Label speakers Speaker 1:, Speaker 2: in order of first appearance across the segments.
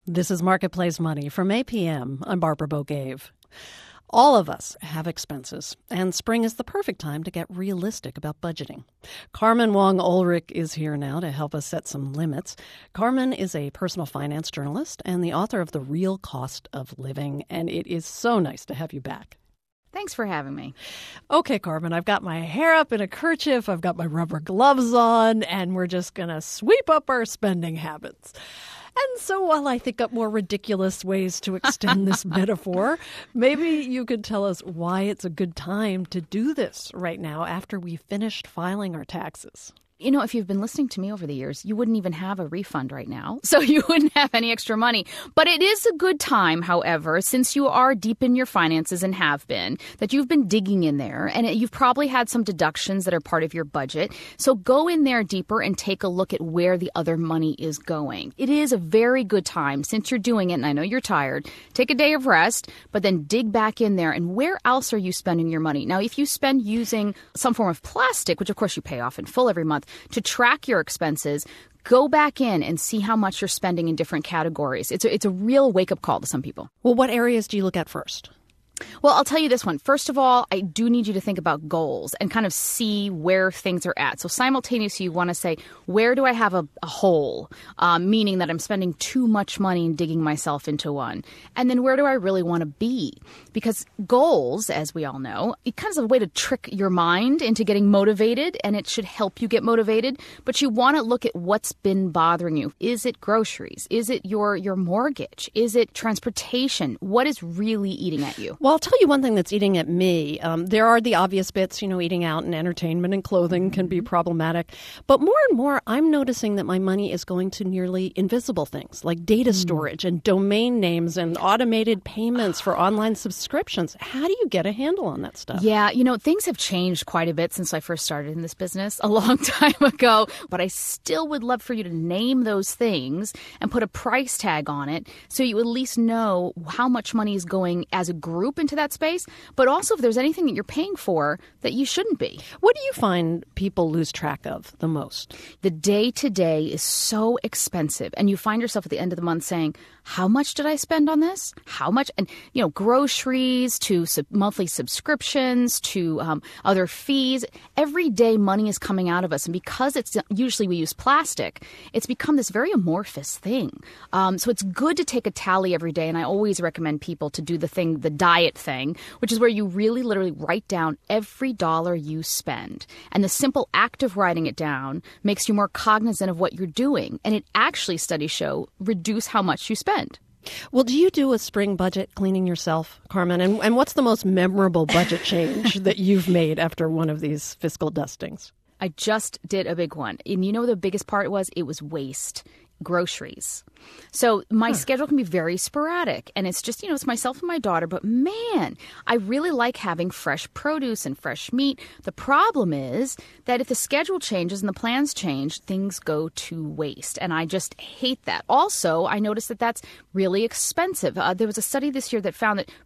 Speaker 1: This is Marketplace Money from APM. I'm Barbara Bogave. All of us have expenses, and spring is the perfect time to get realistic about budgeting. Carmen Wong Ulrich is here now to help us set some limits. Carmen is a personal finance journalist and the author of The Real Cost of Living, and it is so nice to have you back.
Speaker 2: Thanks for having me.
Speaker 1: Okay, Carmen, I've got my hair up in a kerchief, I've got my rubber gloves on, and we're just going to sweep up our spending habits. And so while I think up more ridiculous ways to extend this metaphor, maybe you could tell us why it's a good time to do this right now after we've finished filing our taxes.
Speaker 2: You know, if you've been listening to me over the years, you wouldn't even have a refund right now, so you wouldn't have any extra money. But it is a good time, however, since you are deep in your finances and have been, that you've been digging in there, and you've probably had some deductions that are part of your budget. So go in there deeper and take a look at where the other money is going. It is a very good time, since you're doing it, and I know you're tired, take a day of rest, but then dig back in there. And where else are you spending your money? Now, if you spend using some form of plastic, which of course you pay off in full every month, to track your expenses, go back in and see how much you're spending in different categories. It's a real wake-up call to some people.
Speaker 1: Well, what areas do you look at first?
Speaker 2: Well, I'll tell you this one. First of all, I do need you to think about goals and kind of see where things are at. So simultaneously, you want to say, where do I have a hole? Meaning that I'm spending too much money and digging myself into one. And then where do I really want to be? Because goals, as we all know, it kind of is a way to trick your mind into getting motivated, and it should help you get motivated. But you want to look at what's been bothering you. Is it groceries? Is it your mortgage? Is it transportation? What is really eating at you?
Speaker 1: Well, I'll tell you one thing that's eating at me. There are the obvious bits, eating out and entertainment and clothing can be problematic. But more and more, I'm noticing that my money is going to nearly invisible things like data storage and domain names and automated payments for online subscriptions. How do you get a handle on that stuff?
Speaker 2: Yeah, things have changed quite a bit since I first started in this business a long time ago. But I still would love for you to name those things and put a price tag on it so you at least know how much money is going as a group into that space, but also if there's anything that you're paying for that you shouldn't be.
Speaker 1: What do you find people lose track of the most?
Speaker 2: The day-to-day is so expensive, and you find yourself at the end of the month saying, how much did I spend on this? How much? And, groceries to monthly subscriptions to other fees. Every day money is coming out of us, and because it's usually we use plastic, it's become this very amorphous thing. So it's good to take a tally every day, and I always recommend people to do the diet thing, which is where you really literally write down every dollar you spend. And the simple act of writing it down makes you more cognizant of what you're doing. And it actually, studies show, reduce how much you spend.
Speaker 1: Well, do you do a spring budget cleaning yourself, Carmen? And what's the most memorable budget change that you've made after one of these fiscal dustings?
Speaker 2: I just did a big one. And the biggest part was it was waste. Groceries. So my schedule can be very sporadic, and it's just, it's myself and my daughter, but man, I really like having fresh produce and fresh meat. The problem is that if the schedule changes and the plans change, things go to waste, and I just hate that. Also, I noticed that that's really expensive. There was a study this year that found that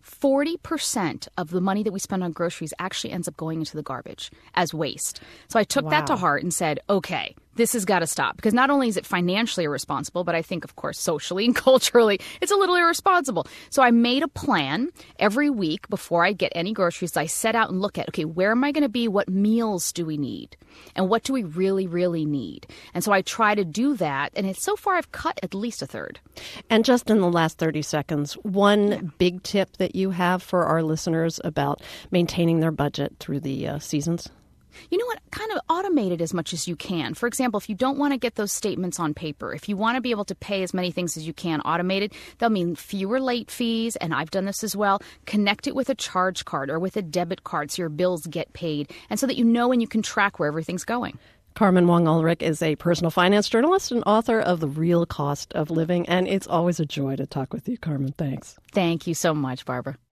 Speaker 2: 40% of the money that we spend on groceries actually ends up going into the garbage as waste. So I took that to heart and said, okay, this has got to stop, because not only is it financially irresponsible, but I think, of course, socially and culturally, it's a little irresponsible. So I made a plan every week before I get any groceries. I set out and look at, okay, where am I going to be? What meals do we need? And what do we really, really need? And so I try to do that. And so far, I've cut at least a third.
Speaker 1: And just in the last 30 seconds, one big tip that you have for our listeners about maintaining their budget through the seasons?
Speaker 2: You know what? Kind of automate it as much as you can. For example, if you don't want to get those statements on paper, if you want to be able to pay as many things as you can automated, that'll mean fewer late fees, and I've done this as well. Connect it with a charge card or with a debit card so your bills get paid, and so that you know and you can track where everything's going.
Speaker 1: Carmen Wong Ulrich is a personal finance journalist and author of The Real Cost of Living, and it's always a joy to talk with you, Carmen. Thanks.
Speaker 2: Thank you so much, Barbara.